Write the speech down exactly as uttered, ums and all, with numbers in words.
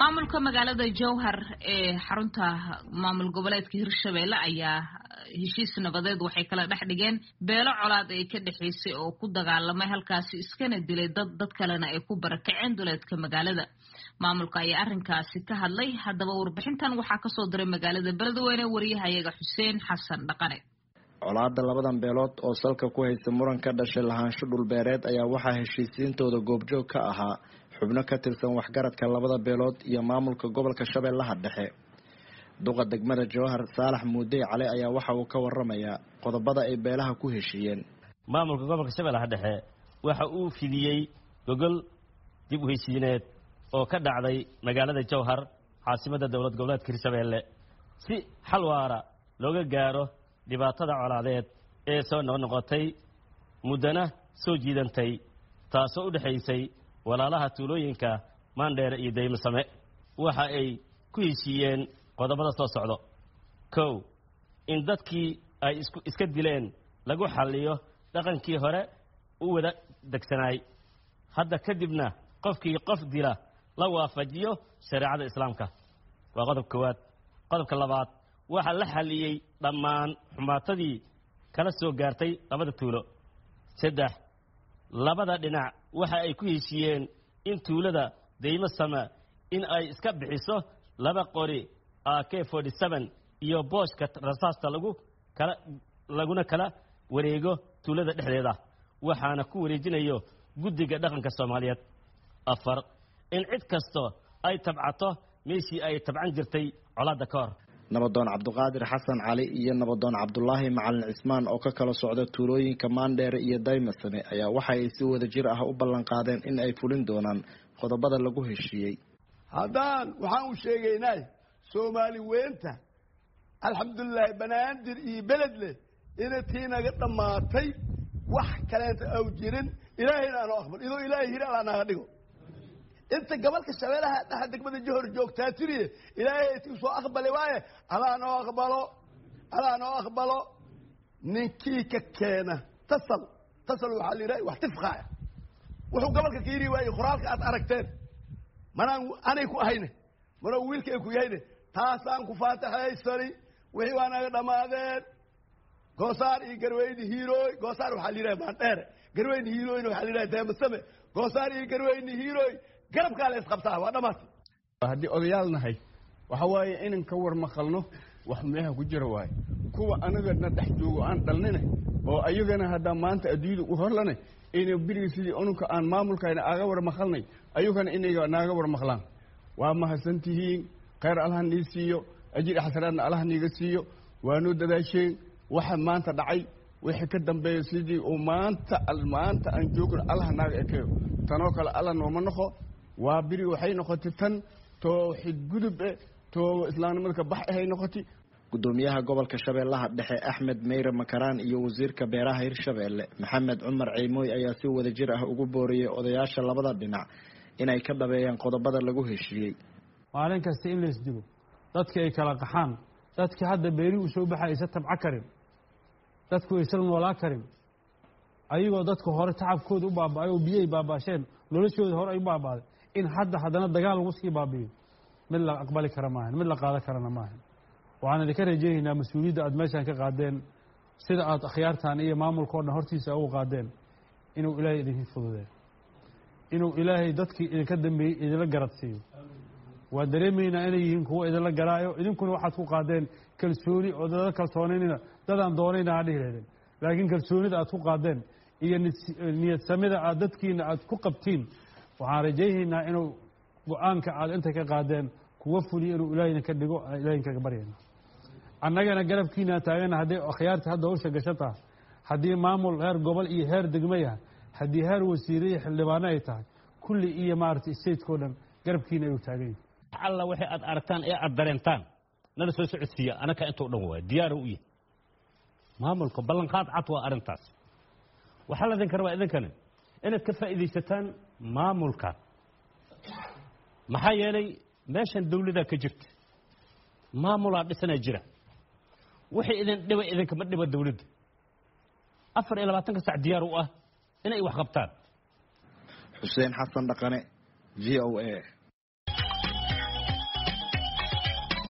maamulka magaalada Jowhar ee xarunta maamul goboleedka Hirshabeelle ayaa heshiis nabadeed waxay kala dhaxdhigeen beelo colaad ay ka dhaxaysay oo ku dagaalamay halkaas iskana dilay dad dad kalena ay ku barakaceen duleedka magaalada maamulka ayaa arrinkaasi ka hadlay hadaba warbixintan waxa ka soo diray magaalada Beledweyne wariyahayaga Xuseen Xasan Dhaqane colaadda labadan beelood oo salka ku haysta muran ka dhashay lahaansho dhul beereed ayaa waxa heshiisiintooda goobjoog ka ahaa xubno ka tirsan waxgaradka labada beelood iyo maamulka gobolka Shabeellaha Dhexe duqa degmada Jowhar Saalax Muudey Cali ayaa waxa uu ka waramayaa qodobada ay beelaha ku heshiiyeen maamulka gobolka Shabeellaha Dhexe waxa uu fidiyay gogol dib u heshiineed oo ka dhacday magaalada Jowhar caasimada dawlad goboleedka Hirshabeelle si xal waara looga gaaro dhibaatada colaadeed ee soo noqnoqotay mudana soo jiidantay taasoo u dhaxaysay walaalaha tuulooyinka Maandheer iyo Daymasame waxa ay ku heshiiyeen qodobada soo socdo kow in dadkii ay isku iska dileen lagu xalliyo dhaqankii hore u wada degsanay hadda kadibna qofkii qof dila la waafajiyo shariicada islaamka waa qodobka koowaad qodobka labaad waxa la xaliyay dhammaan xumaatadii kala soo gaartay labada tuulo saddex labada dhinac waxa ay ku heshiiyeen in tuulada Daymasame in ay iska bixiso laba qori A K forty-seven iyo booshka rasaasta lagu kala laguna kala wareego tuulada dhexdeeda waxaana ku wareejinayo guddiga dhaqanka Soomaaliyeed afar in cid kasto ay tabcato meeshii ay tabcan jirtay colaadda ka hor nabadoon Cabduqaadir Xasan Cali iyo nabadoon Cabdullaahi Macalin Cismaan oo ka kala socda tuulooyinka Maandheer iyo Daymasame ayaa waxa ay si wada jir ah u ballan qaadeen in ay fulin doonaan qodobada lagu heshiiyay haddaan waxaan u sheegaynaa Soomaali weynta alxamdulillah banaadir iyo beledle intii naga dhamaatay wax kale oo jirin ilaahayna aan aqbal idoo ilaahay hir ala naga dhigo inta gobolka Shabeellaha Dhexe degmada Jowhar joogtaa tiriye ilaahay tii soo aqbalay waaye ala noo aqbalo ala noo aqbalo ninkii ka keena tasal tasal waxa la yiraahdaa wax tifqaaya wuxuu gobolka ka yiri waayay qoraalka aad aragteen manaan anay ku ahayne mana wiilkay ku yahayne taasaan ku faataxaysani wixii waa naga dhamaadeen goosaar iyo garweyni hiirooy goosaar waxa la yiraahdaa Maandheer garweyni hiirooyna waxa la yiraahdaa Daymasame goosaar iyo garweyni hiirooy garabka la isqabtaa waa dhamaatay haddii odayaalnahay waxa waaye inaan ka war maqalno wax meeha ku jira waay kuwa anagana dhex joogo aan dhalnina oo ayagana hadda maanta adduunyada u horlanay inay biriga sidii unka aan maamulkayna aga war maqalnay ayagana inay naaga war maqlaan waa mahadsantihiin khayr Allah nii siiyo ajir xasanaadna Allah niiga siiyo waanu dadaasheen waxa maanta dhacay wixii ka dambeeyay sidii oo maanta maanta aan joogno Allah naaga ekeeyo tanoo kale Allah nooma noqo waa biri waxay noqotay tan tooxid gudub to islaamnimada ka bax ay noqotay gudoomiyaha gobolka Shabeellaha Dhexe Axmed Meyre Makaraan iyo wasiirka beeraha Hirshabeelle Maxamed Cumar Ciimoy ayaa si wada jir ah ugu booriyay odayaasha labada dhinac inay ka dhabeeyaan qodobada lagu heshiiyay maalin kasta in la isdigo dadka ay kala qaxaan dadka hadda beeri u soo baxaysa tabca karin dadku ay sal noolaa karin ayagoo dadka hore tacabkooda u baabaayo biyay baabaasheen noloshooda hore ay baabaaday in hadda hadana dagaal lagu sii baabiyo mid la aqbali kara maahan mid la qaadan karana maahan waxaan idinka rajaynaynaa mas'uuliyadda aad meeshan ka qaadeen sida aad akhyaartaan iyo maamulkoodna hortiisa ugu qaadeen inuu ilaahay idin fududeeyo inuu ilaahay dadkii idinka dambeeyay idinla garadsiiyo waa dareemaynaa inay yihiin kuwa idinla garaayo idinkuna waxaad ku qaadeen kalsooni oo dad kalsoonayna dadaan doonayna ha dhihireedeen laakiin kalsoonida aad ku qaadeen iyo niyad samida aad dadkiina aad ku qabtiin waxaan rajaynaynaa inuu go'aanka aad inta ka qaadeen kuwa fuliyo inuu ilaahayna ka dhigo ilaahay ka baryayna annagana garabkiina taagana haddii akhyaarta hadda hawsha gashata haddii maamul heer gobol iyo heer degmaya haddii heer wasiiriye xildhibaano ay tahay kulli iyo maartay state-koodan garabkiina ay taagan alla wixii aad aragtaan ee aad dareentaan nala soo socodsiiya anaka inta u dhan waa diyaar u yahay maamulka ballan qaad cad waa arintaas waxa la idin karba idinkana inaad ka faa'iideysataan maamulka maxaa yeelay meeshan dawladda ka jirta maamulaa dhisana jira wixii idin dhiba idinka ma dhiba dawladda afar iyo labaatan ka sac diyaar u ah inay wax qabtaan Xuseen Xasan Dhaqane V O A